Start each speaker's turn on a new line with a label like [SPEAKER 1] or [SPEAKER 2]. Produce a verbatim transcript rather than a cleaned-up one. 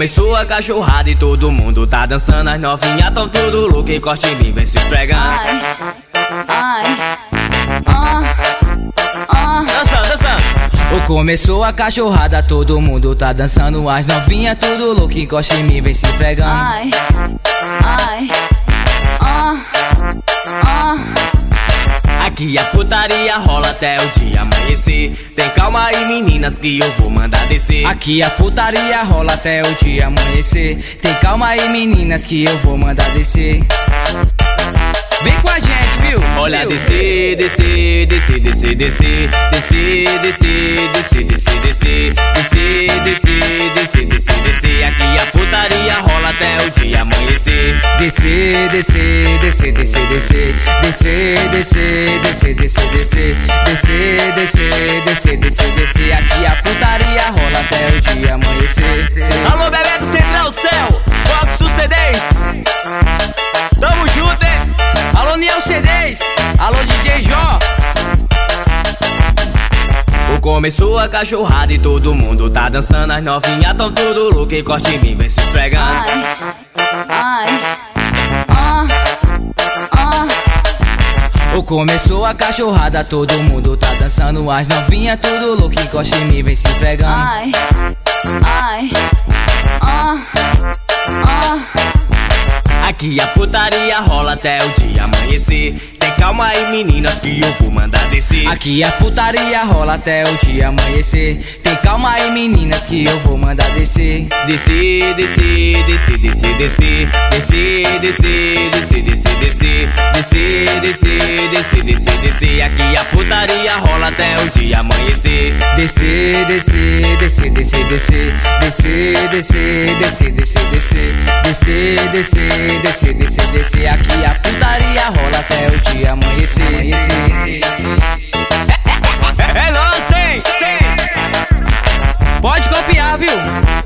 [SPEAKER 1] começou a cachorrada e todo mundo tá dançando. As novinhas tão tudo louco e corte em mim, vem se esfregando.
[SPEAKER 2] Ai, ai, ah, ah.
[SPEAKER 1] Dançando, dançando.
[SPEAKER 3] Ou começou a cachorrada, todo mundo tá dançando. As novinhas tudo louco, encosta em mim, vem se entregando.
[SPEAKER 2] Ai, ai, ah, ah.
[SPEAKER 1] Aqui a putaria rola até o dia amanhecer. Tem calma aí meninas que eu vou mandar descer.
[SPEAKER 3] Aqui a putaria rola até o dia amanhecer. Tem calma aí meninas que eu vou mandar descer. Vem com a gente, viu?
[SPEAKER 1] Olha, descer, descer, descer, descer, descer, descer, descer, descer, descer, descer, descer, descer, descer, descer, descer. Aqui a putaria rola até o dia amanhecer.
[SPEAKER 3] Descer, descer, descer, descer, descer, descer, descer, descer, descer, descer, descer, descer, descer, descer, descer. Aqui a putaria rola até o dia amanhecer.
[SPEAKER 1] Alô, bebê do Central Céu, Fox C Ds. Tamo junto, hein?
[SPEAKER 3] Alô, Niel C Ds, alô, D J Jó.
[SPEAKER 1] Ou começou a cachorrada e todo mundo tá dançando. As novinhas tão tudo louco e corte em mim, vem se esfregando.
[SPEAKER 2] Ai, ai, ah, ah.
[SPEAKER 3] Ou começou a cachorrada, todo mundo tá dançando. As novinhas tudo louco, encosta em mim, vem se entregando.
[SPEAKER 2] Ai, ai, ah, ah.
[SPEAKER 1] Aqui a putaria rola até o dia amanhecer. Tem calma aí meninas que eu vou mandar descer.
[SPEAKER 3] Aqui a putaria rola até o dia amanhecer. Tem calma aí meninas que eu vou mandar descer.
[SPEAKER 1] Descer, descer, descer, descer, descer, descer, descer, descer, descer, descer, descer, descer, descer, descer, descer. Aqui a putaria rola até o dia amanhecer.
[SPEAKER 3] Descer, descer, descer, descer, descer, descer, descer, descer, descer, descer, descer, descer, descer, descer, descer. Aqui a putaria rola até o dia amanhecer.
[SPEAKER 1] É, é, é nóis, hein?
[SPEAKER 3] Pode copiar, viu?